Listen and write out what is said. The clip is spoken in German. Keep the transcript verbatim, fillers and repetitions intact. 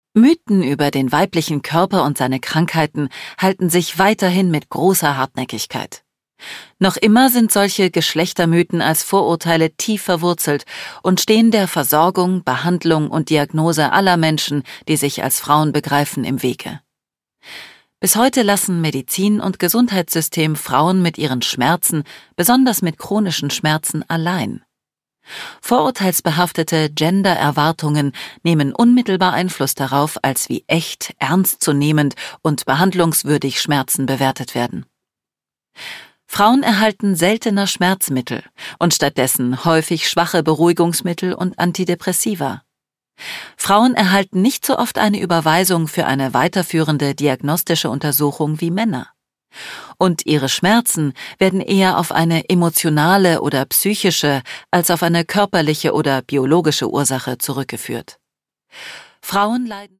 Mythen über den weiblichen Körper und seine Krankheiten halten sich weiterhin mit großer Hartnäckigkeit. Noch immer sind solche Geschlechtermythen als Vorurteile tief verwurzelt und stehen der Versorgung, Behandlung und Diagnose aller Menschen, die sich als Frauen begreifen, im Wege. Bis heute lassen Medizin und Gesundheitssystem Frauen mit ihren Schmerzen, besonders mit chronischen Schmerzen, allein. Vorurteilsbehaftete Gender-Erwartungen nehmen unmittelbar Einfluss darauf, als wie echt, ernstzunehmend und behandlungswürdig Schmerzen bewertet werden. Frauen erhalten seltener Schmerzmittel und stattdessen häufig schwache Beruhigungsmittel und Antidepressiva. Frauen erhalten nicht so oft eine Überweisung für eine weiterführende diagnostische Untersuchung wie Männer. Und ihre Schmerzen werden eher auf eine emotionale oder psychische als auf eine körperliche oder biologische Ursache zurückgeführt. Frauen leiden